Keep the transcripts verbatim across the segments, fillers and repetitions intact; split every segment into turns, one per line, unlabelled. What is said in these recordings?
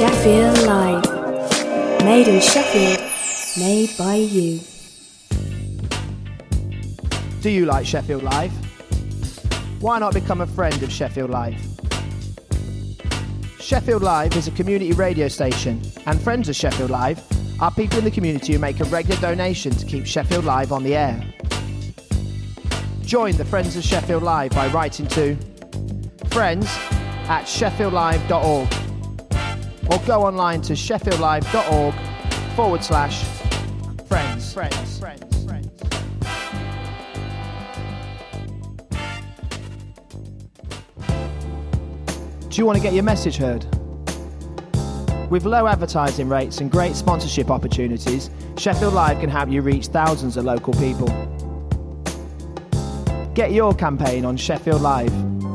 Sheffield Live. Made in Sheffield, made by you.
Do you like Sheffield Live? Why not become a friend of Sheffield Live? Sheffield Live is a community radio station, and friends of Sheffield Live are people in the community who make a regular donation to keep Sheffield Live on the air. Join the Friends of Sheffield Live by writing to friends at sheffield live dot org or go online to sheffieldlive.org forward slash friends. Friends. Friends. Friends. Do you want to get your message heard? With low advertising rates and great sponsorship opportunities, Sheffield Live can help you reach thousands of local people. Get your campaign on Sheffield Live.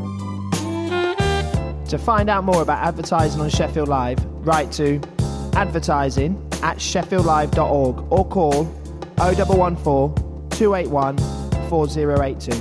To find out more about advertising on Sheffield Live, write to advertising at sheffield live dot org or call oh one one four, two eight one, four oh eight two.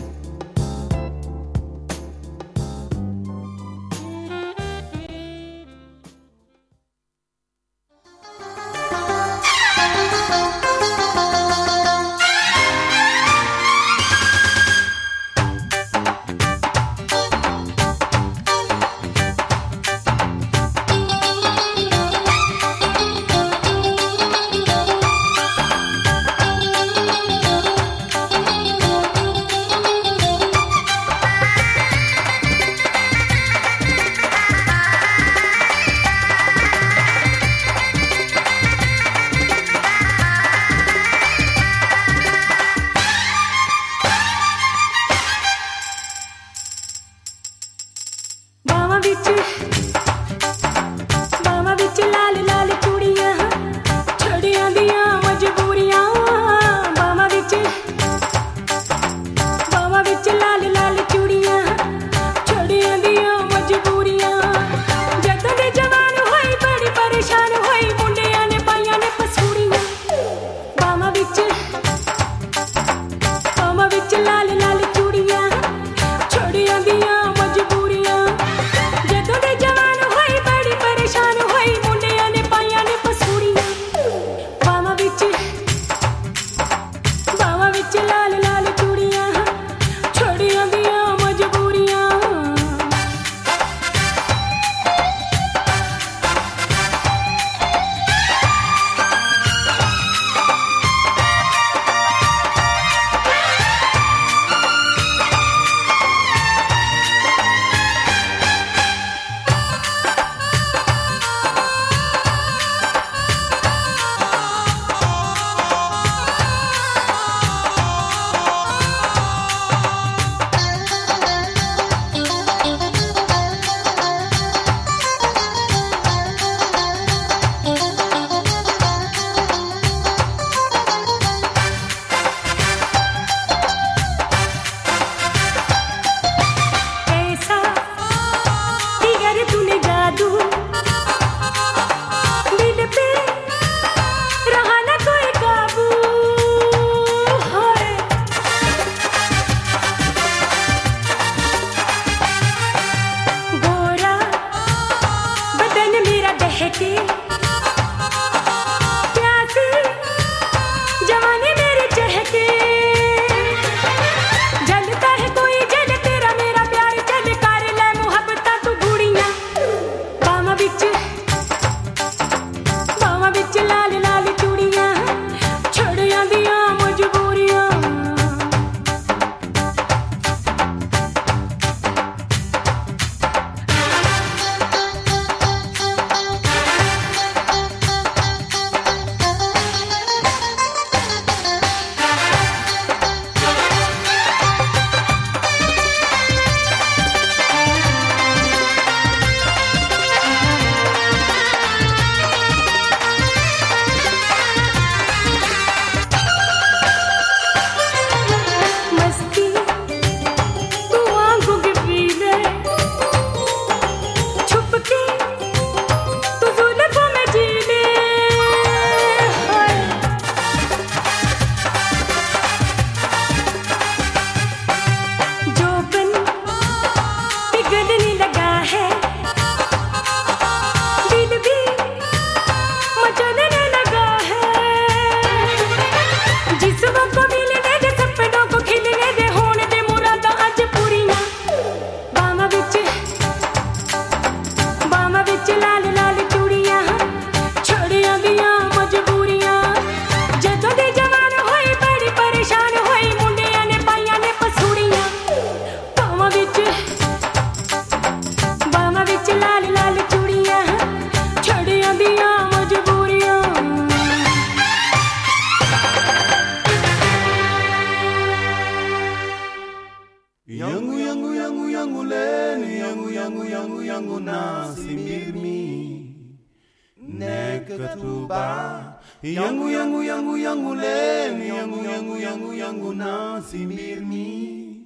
Nekatuba yangu yangu yangu yangu leni yangu yangu yangu yangu nasi mirmi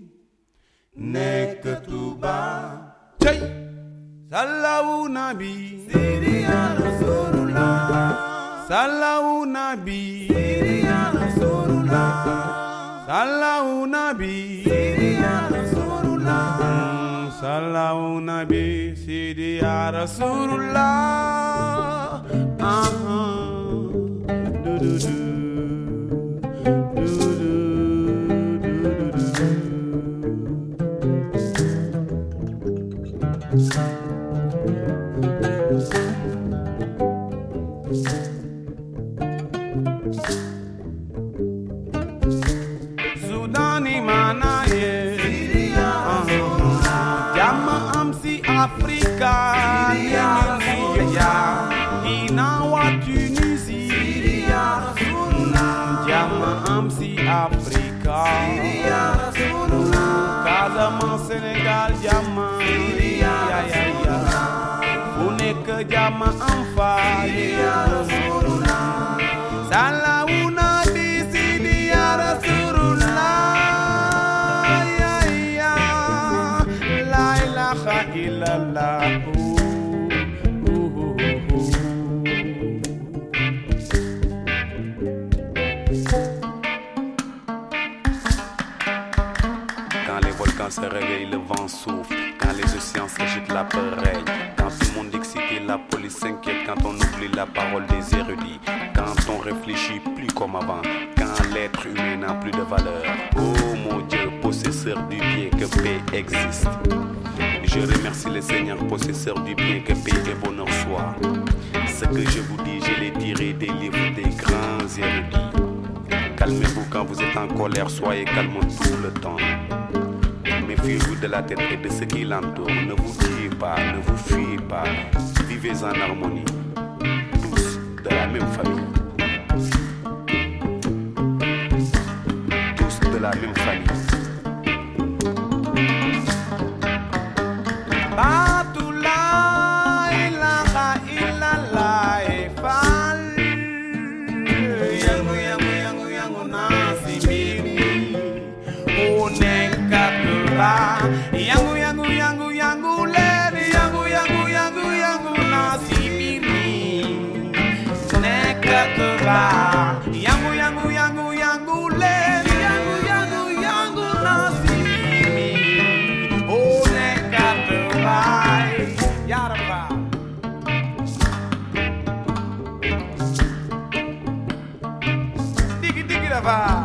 Nekatuba Jai Sallahu Nabi Sidi ya Rasulullah Sallahu Nabi Sidi ya Rasulullah Sallahu Nabi Sidi ya Rasulullah Sallahu Nabi Sidi ya Rasulullah uh-huh. do do do do do Sudani mana ye Jama amsi Afrika Inawa Tunisie Jama amsi Afrika Casamance Sénégal Jama Ya ya ya Unek Jama amfa Sallahu Nabi Sidi ya Rasulullah Ya ya La ilaha illallah
Quand les volcans se réveillent, le vent souffle. Quand les océans s'agitent, la peur règne. Quand tout le monde excité, la police s'inquiète. Quand on oublie la parole des érudits. Quand on réfléchit plus comme avant. Quand l'être humain n'a plus de valeur. Oh mon Dieu, possesseur du bien, que paix existe. Je remercie le Seigneur, possesseur du bien, que paix et bonheur soit. Ce que je vous dis, je l'ai tiré des livres des grands érudits. Calmez-vous quand vous êtes en colère, soyez calme tout le temps. Méfiez-vous de la tête et de ce qui l'entoure. Ne vous tuez pas, ne vous fuyez pas. Vivez en harmonie, tous de la même famille. Tous de la même famille.
Yangu yangu yangu yangu lady yangu yangu yangu yangu nasibiri nekatuba yangu yangu yangu yangu lady yangu yangu yangu nasibiri oh nekatuba yaraba digi digi daba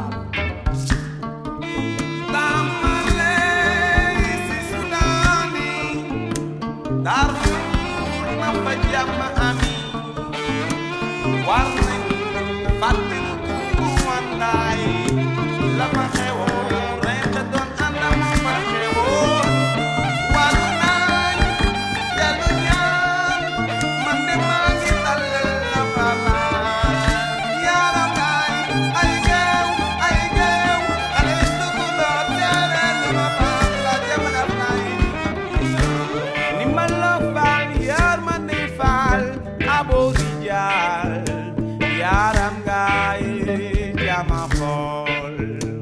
Darfur ma fa jàmm ami war nañ fàttali ku wandaay la fa xewoon ren te doon ànd ak ma fa xewoon war nañ dellu ñaan man de maa ngi tàllal la fa baal yaram laay ay géew ay géew xale dugg doo teere lu ma baal la jamono laay Abodijal yaram gaay jama xol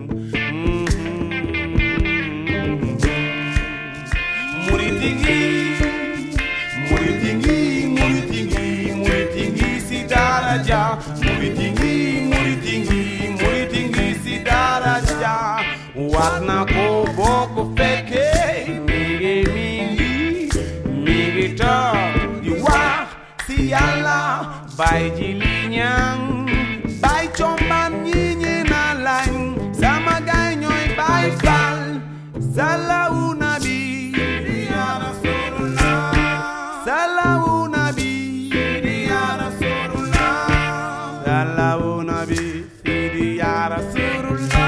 muridingi muridingi muridingi muridingi si daraja muridingi muridingi muridingi si daraja warna ko bokk fekke mingi mingi mingi toog di wax si Yàlla bay ji li ñaan bay comban ñi ñi na lañ sama gaay ñooy bay fal Sallahu Nabi ya Rasulullah Sallahu Nabi ya Rasulullah Sallahu Nabi ya Rasulullah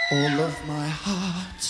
all of my heart.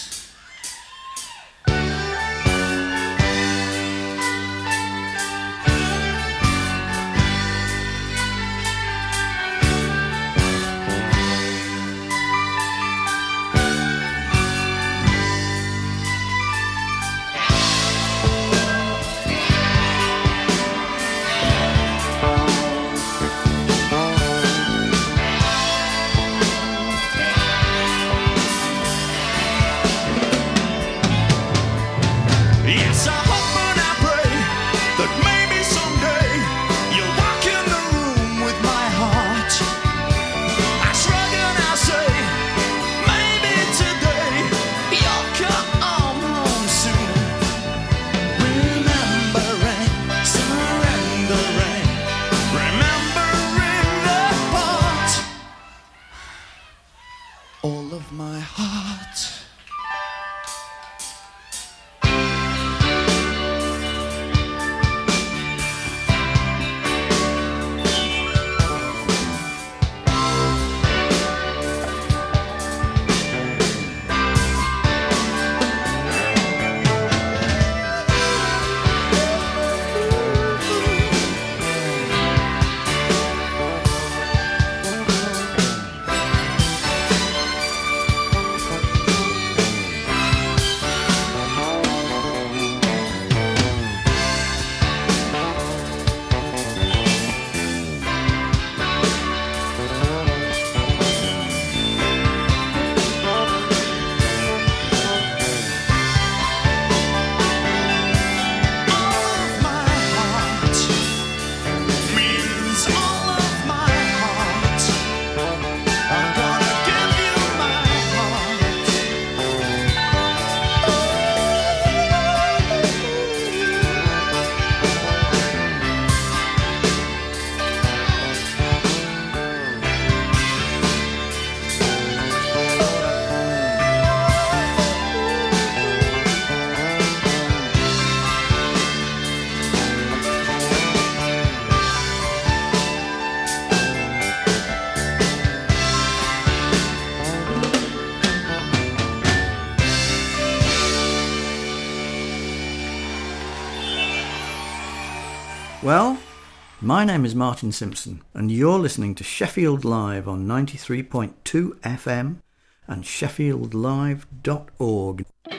Well, my name is Martin Simpson, and you're listening to Sheffield Live on ninety-three point two F M and sheffield live dot org.
You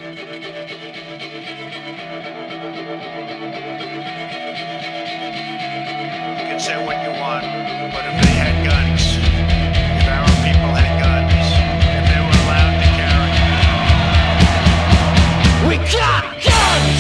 can say what you want, but if they had guns, if our people had guns, if they were allowed to carry, we got guns!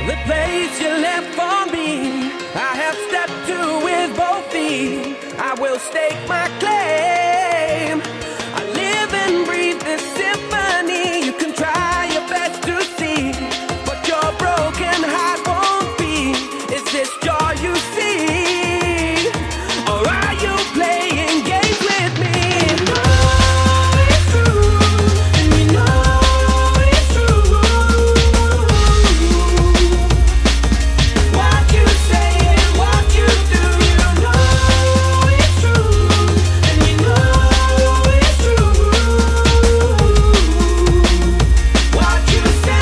The place you left for me, I have stepped to with both feet. I will stake my claim. I live and breathe this symphony. You can try your best to see, but your broken heart won't be. Is this joy you see? Or are you playing games with me? You know it's true, and you know it's true. What you say and what you do, you know it's true, and you know it's true. What you say.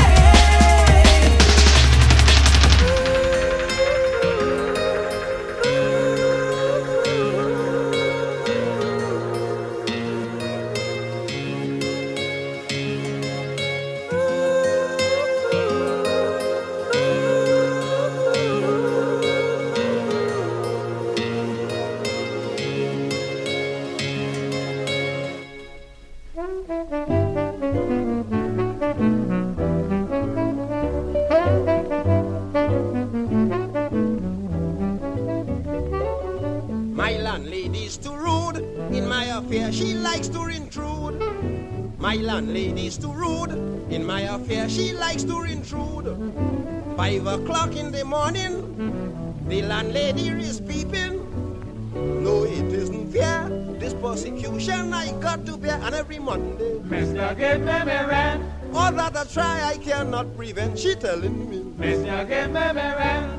My landlady's too rude. In my affair, she likes to intrude. My landlady's too rude. In my affair, she likes to intrude. Five o'clock in the morning, the landlady is peeping. No, it isn't fair. This persecution I got to bear, and every Monday,
Mister Give me me rent,
all that I try I cannot prevent. She telling me,
Mister Give me me rent.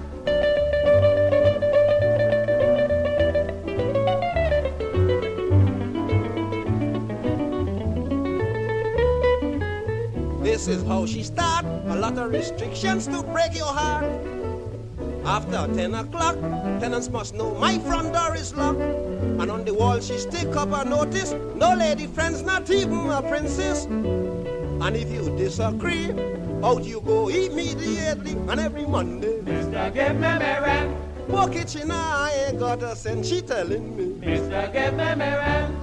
this is how she start. A lot of restrictions to break your heart. After ten o'clock, tenants must know my front door is locked. And on the wall she stick up a notice, no lady friends, not even a princess. And if you disagree, out you go immediately. And every Monday,
Mister Give me me rent,
poor kitchen, I ain't got a cent. She telling me,
Mister Give me me rent.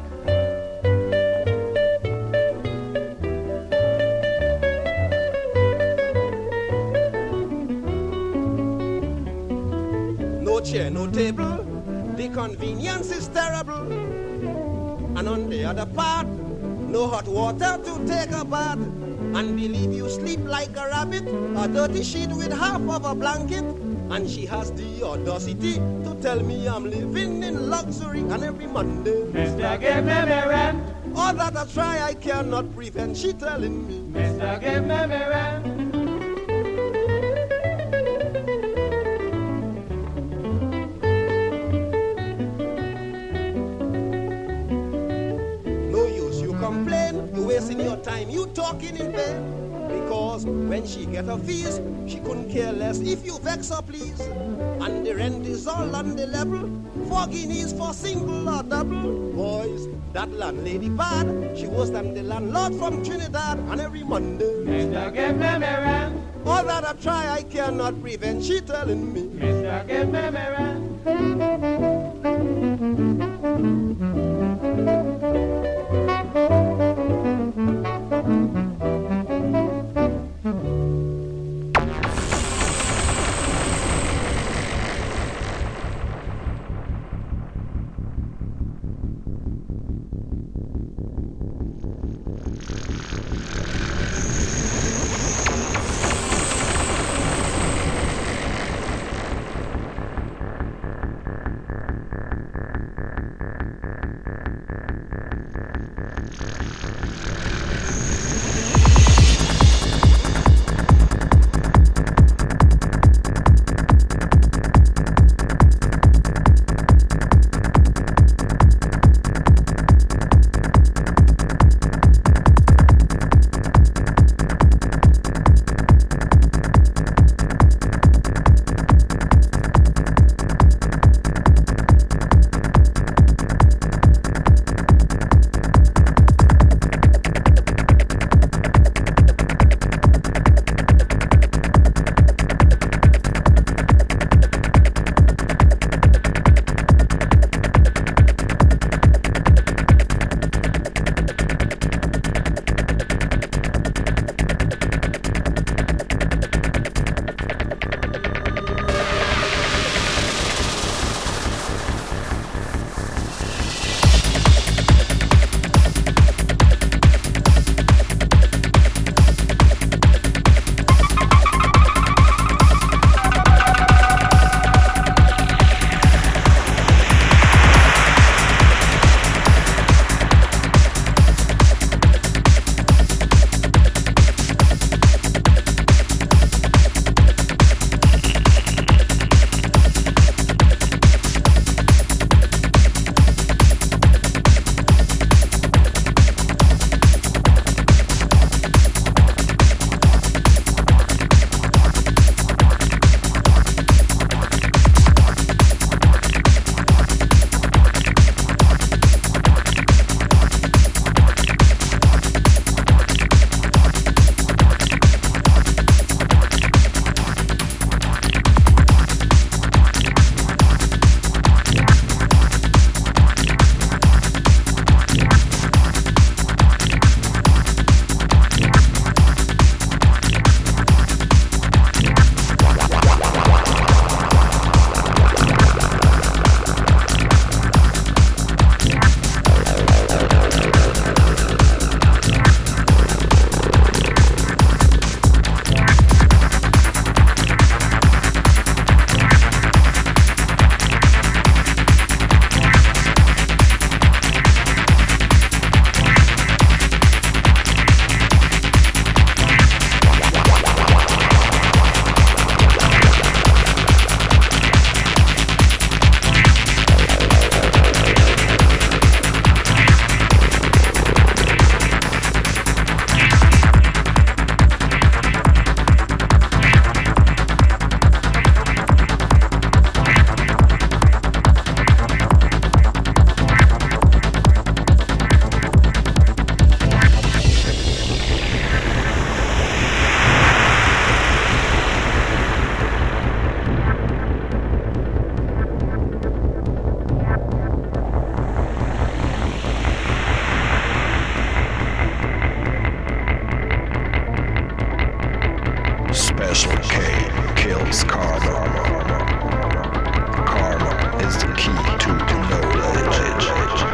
no chair, no table, the convenience is terrible. And on the other part, no hot water to take a bath. And believe you sleep like a rabbit, a dirty sheet with half of a blanket. And she has the audacity to tell me I'm living in luxury. And every Monday,
Mister Give me me rent,
all that I try I cannot prevent. She telling me,
Mister Give me me rent.
no use you complain, you wasting your time, you talking in vain. Because when she get her fees, she couldn't care less if you vex her, please. And the rent is all on the level, four guineas for single or double. Boys, that landlady bad, she worse than the landlord from Trinidad. And every Monday,
Mister Give me me rent,
all that I try I cannot prevent. She telling me,
Mister Give me me rent.
K kills karma. Karma is the key to knowledge.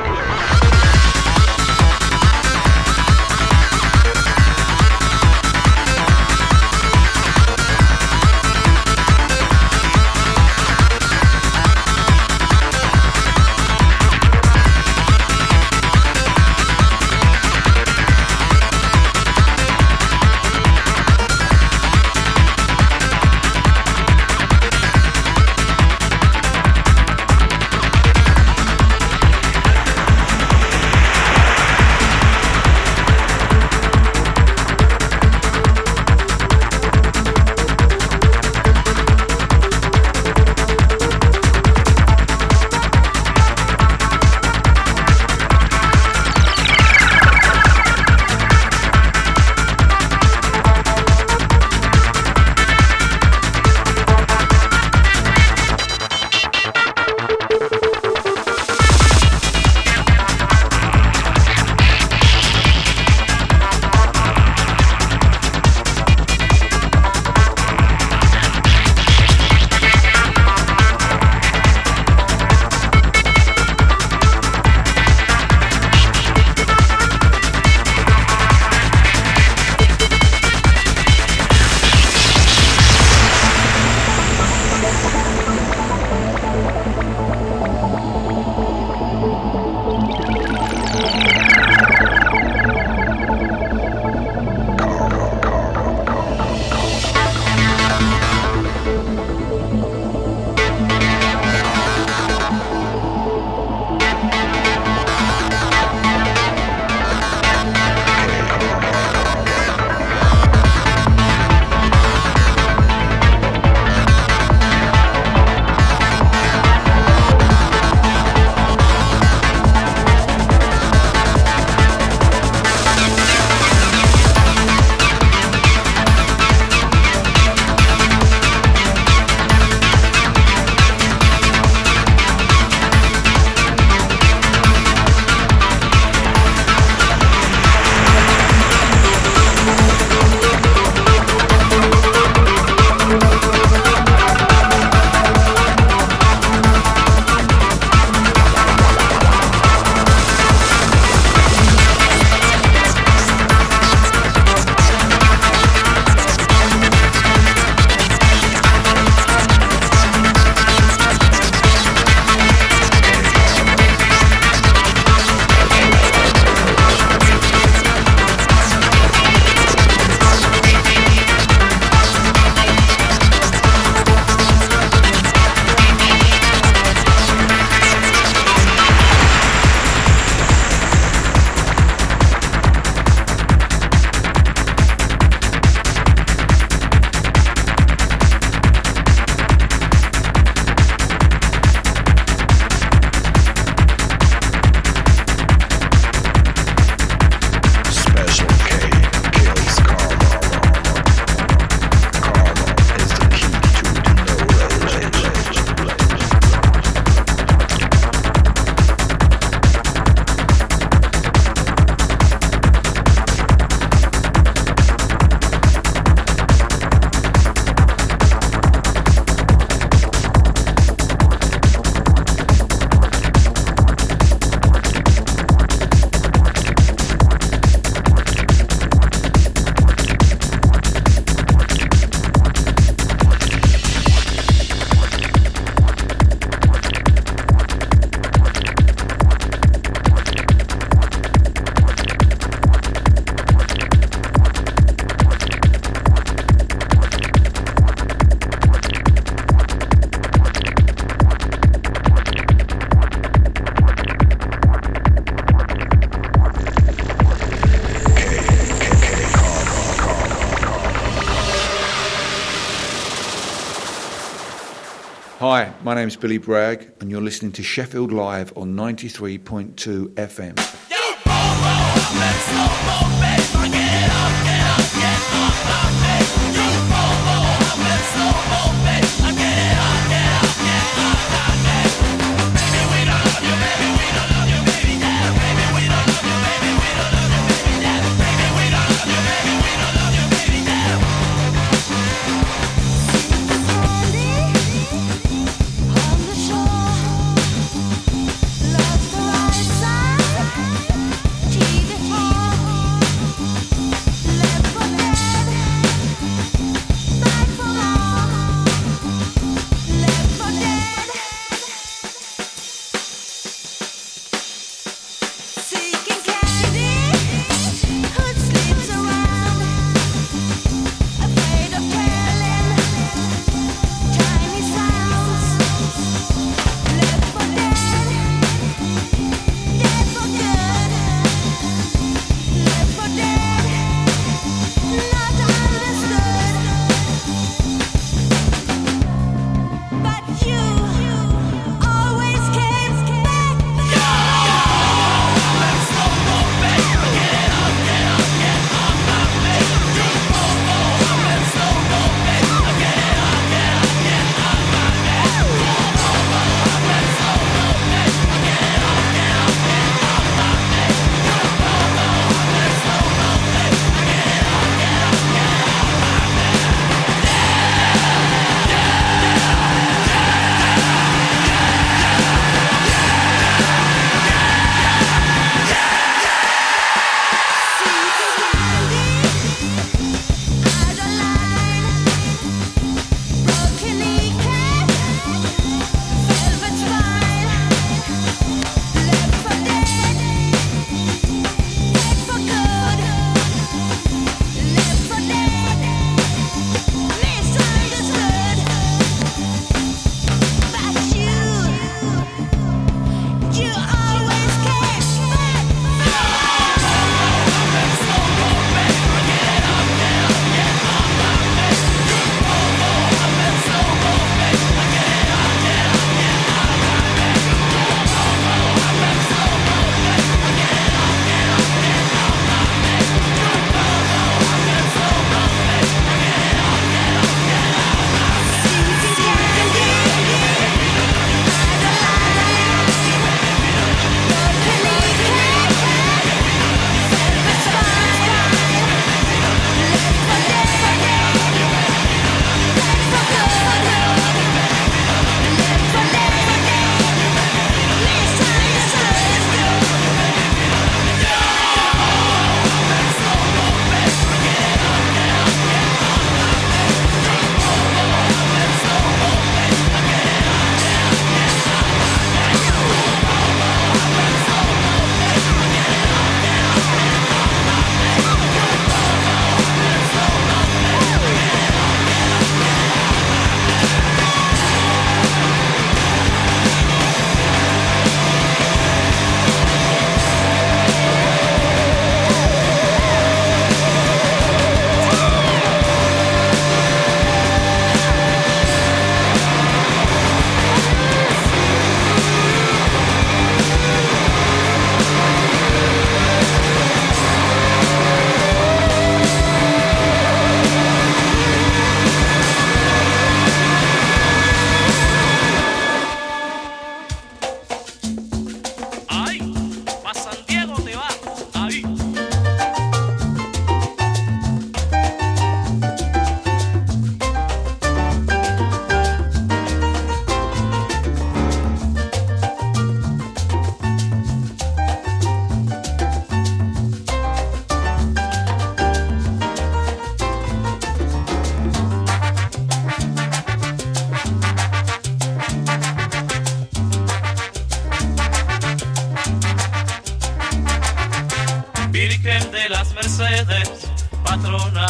Hi, my name's Billy Bragg, and you're listening to Sheffield Live on ninety-three point two F M.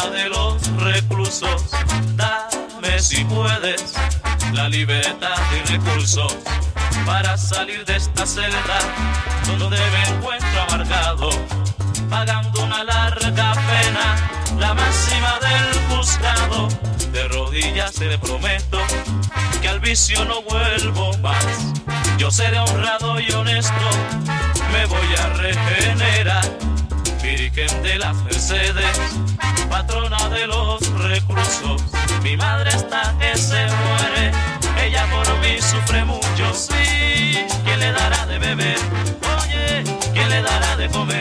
patrona de los reclusos, dame si puedes la libertad y recursos para salir de esta celda donde me encuentro amargado, pagando una larga pena, la máxima del juzgado. De rodillas te prometo que al vicio no vuelvo más. Yo seré honrado y honesto, me voy a regenerar. Virgen de las Mercedes, patrona de los reclusos, mi madre está que se muere, ella por mí sufre mucho, sí. ¿Quién le dará de beber? Oye, ¿quién le dará de comer?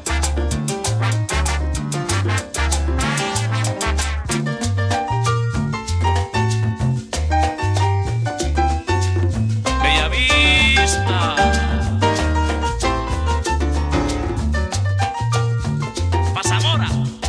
Bella Vista, Pasamora.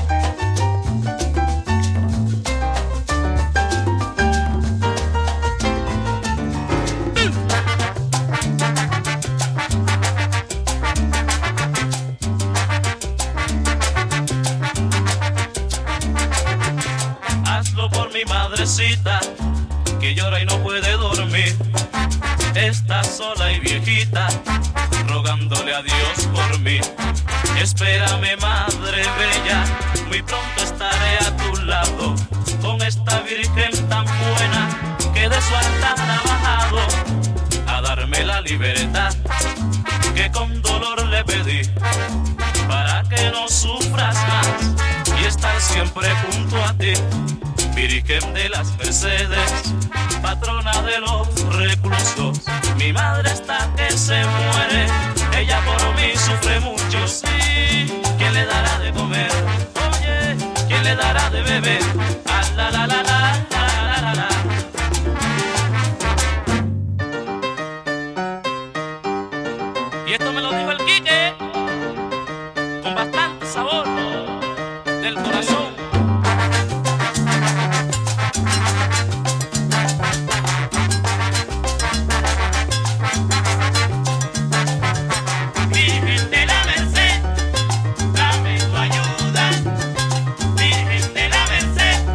Hazlo por mi madrecita, que llora y no puede dormir. Está sola y viejita, rogándole a Dios por mí. Espérame, madre bella, muy pronto estaré a tu lado, con esta virgen tan buena que de su altar ha bajado a darme la libertad que con dolor le pedí, para que no sufras más y estar siempre junto a ti. Virgen de las Mercedes, patrona de los reclusos, mi madre está que se muere, ella por mí sufre mucho, sí. ¿Quién le dará de comer? Oye, ¿quién le dará de beber? Ah, la la la la la la la la. Y esto me lo dijo el Quique, con bastante sabor del corazón. Virgen de la Merced, dame tu ayuda. Virgen de la Merced,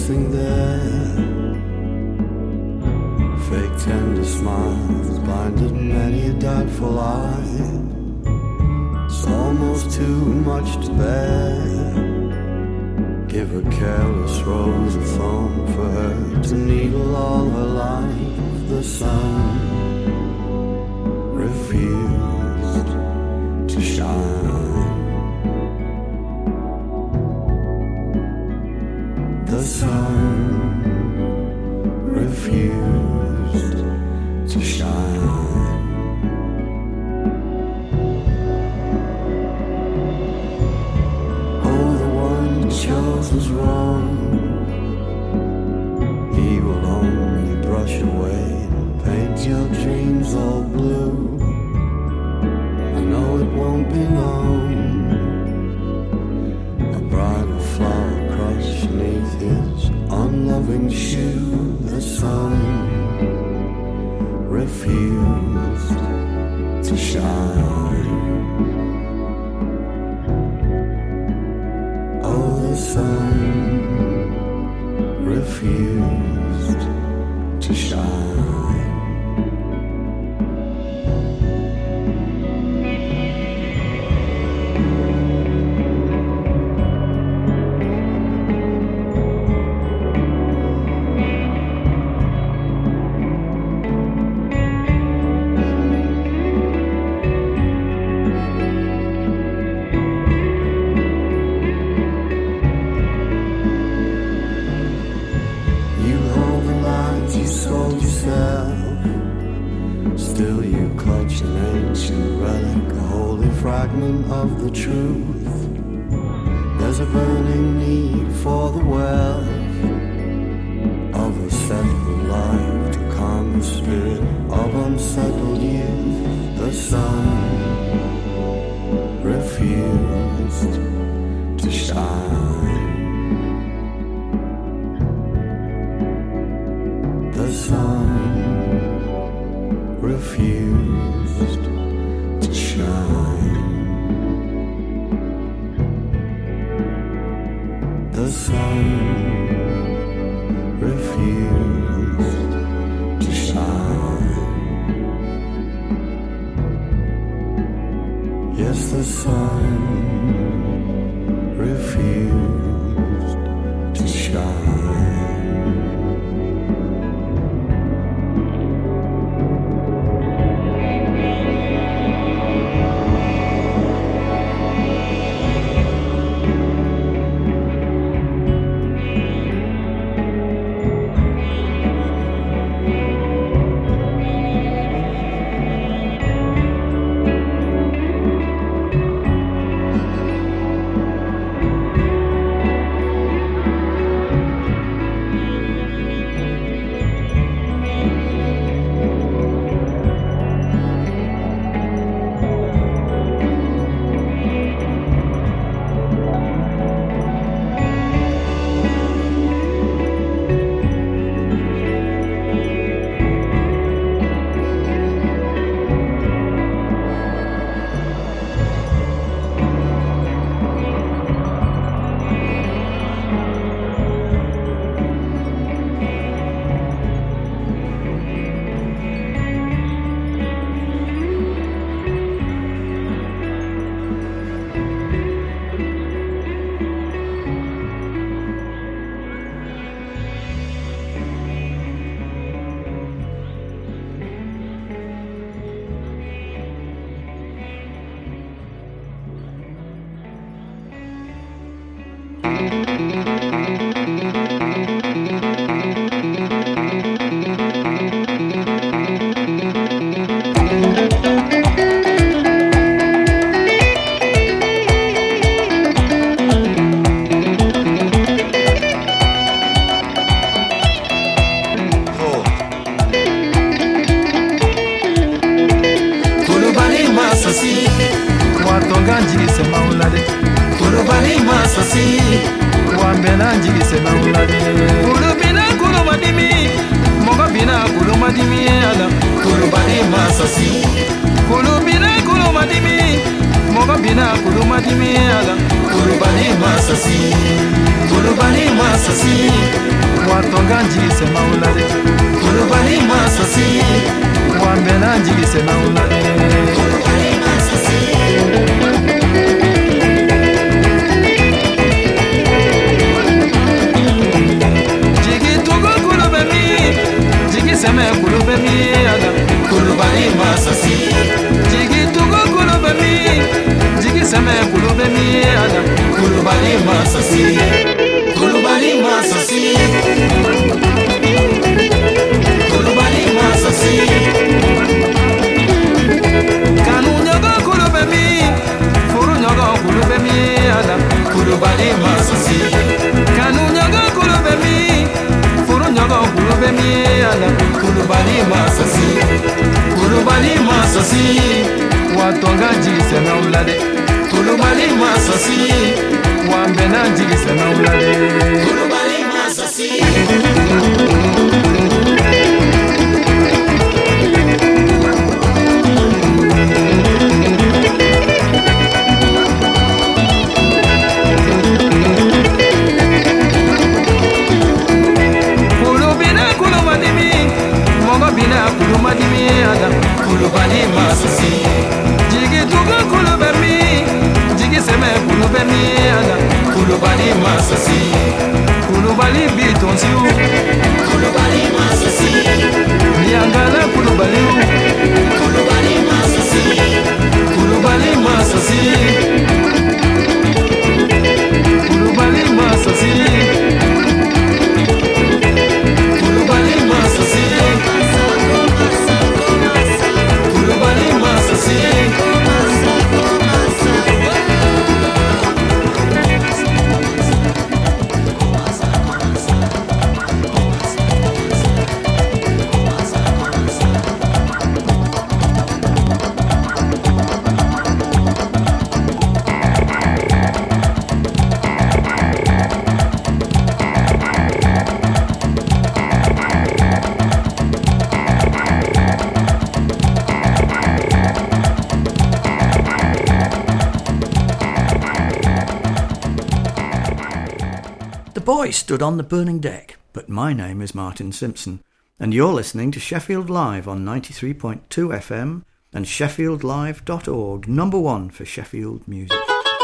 nothing there. Fake tender smiles blinded many a doubtful eye. It's almost too much to bear. Give a careless rose a thorn for her to needle all her life. The sun refused to shine. The sun refused to shine. Oh, the one you chose was wrong. He will only brush away and paint your dreams all blue. I know it won't be long. A bridal flower crushed beneath his unloving shoe. The sun refused to shine. Oh, the sun refused to shine. Of the truth, there's a burning need for the wealth of a settled life to calm the spirit of unsettled youth. The sun refused to shine. The sun refused to shine. The sun refused to shine. Yes, the sun refused to shine.
Masasi, Kurubani Masasi, watonga njigise maulade kulubali masasi wambena njigise maulade kulubali masasi jigi tugo kulube mi jigi seme kulube mi ada kulubali masasi jigi tugo kulube mi jigi seme kulube mi ada kulubali masasi kulubali masasi kulubali masasi kanu nyogo kulube mi furu nyogo kulube mi ada kulubali masasi kanu nyogo kulube mi furu nyogo kulube mi ada kulubali masasi kulubali masasi watonga jise na ulade kulubali masasi wambena jigise na ulade kulubali masasi kulubina kulumadimi mongo bina kulumadimi ada kulubali masasi jigi tugo kulubemi jigi seme kulubemi ada kulubali masasi kulubali bitonsiu kulubali masasi niangala kulubali kulubali masasi kulubali masasi kulubali masasi kulubali masasi kulubali masasi
Boy stood on the burning deck, but my name is Martin Simpson, and you're listening to Sheffield Live on ninety-three point two F M and sheffield live dot org, number one for Sheffield music.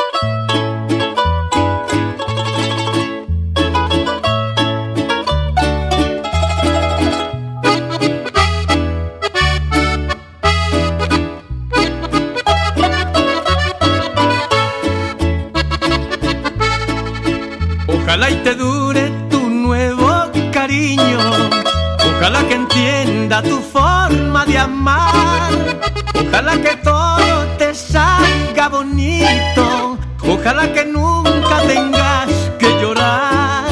Ojalá y te dure tu nuevo cariño, ojalá que entienda tu forma de amar, ojalá que todo te salga bonito, ojalá que nunca tengas que llorar.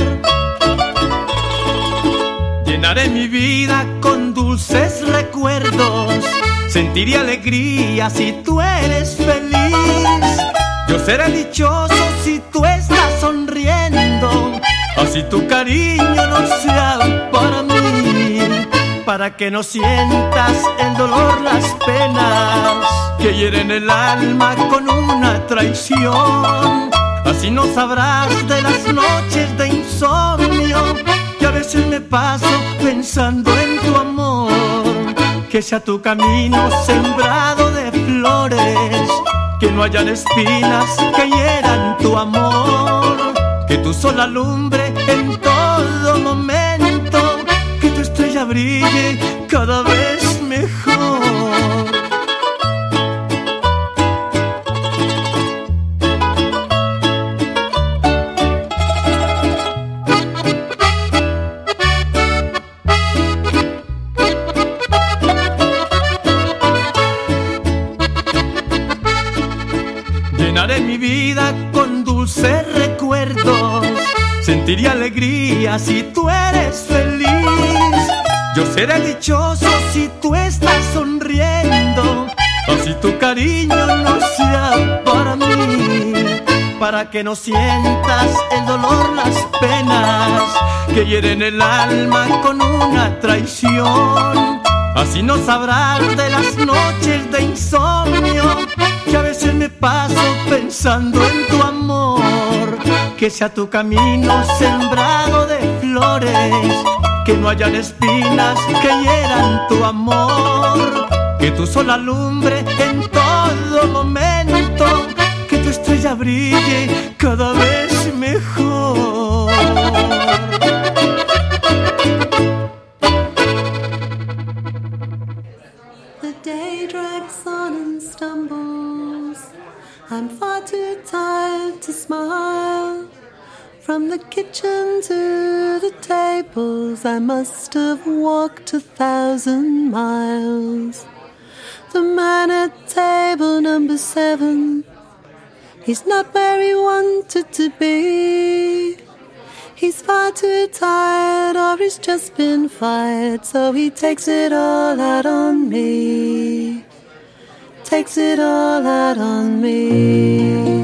Llenaré mi vida con dulces recuerdos, sentiré alegría si tú eres feliz. Yo seré dichoso si tú estás sonriendo, así tu cariño no sea para mí, para que no sientas el dolor, las penas que hieren el alma con una traición. Así no sabrás de las noches de insomnio que a veces me paso pensando en tu amor. Que sea tu camino sembrado de flores, que no hayan espinas que hieran tu amor, que tu sol alumbre en todo momento, que tu estrella brille cada vez mejor. Llenaré mi vida con dulces recuerdos, sentiré alegría si tú eres feliz. Yo seré dichoso si tú estás sonriendo, así tu cariño no sea para mí, para que no sientas el dolor, las penas que hieren el alma con una traición. Así no sabrás de las noches de insomnio que a veces me paso pensando en tu amor. que sea tu camino sembrado de flores, que no hayan espinas que hieran tu amor, que tu sol alumbre en todo momento, que tu estrella brille cada vez mejor.
The day drags on and stumbles. I'm far too tired to smile. From the kitchen to the tables, I must have walked a thousand miles. The man at table number seven, he's not where he wanted to be. He's far too tired, or he's just been fired, so he takes it all out on me. Takes it all out on me.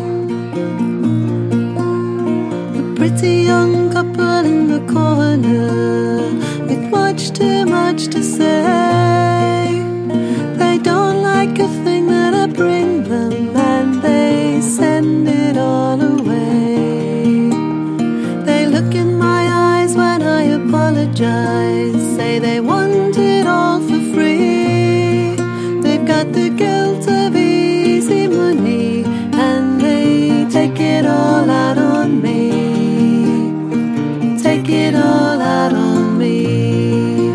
The pretty young couple in the corner, with much too much to say. They don't like a thing that I bring them, and they send it all away. They look in my eyes when I apologize, say they want it all for free. They've got the guilt of easy money, and they take it all out on me. Take it all out on me.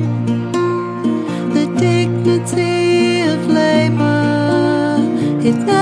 The dignity of labor, it never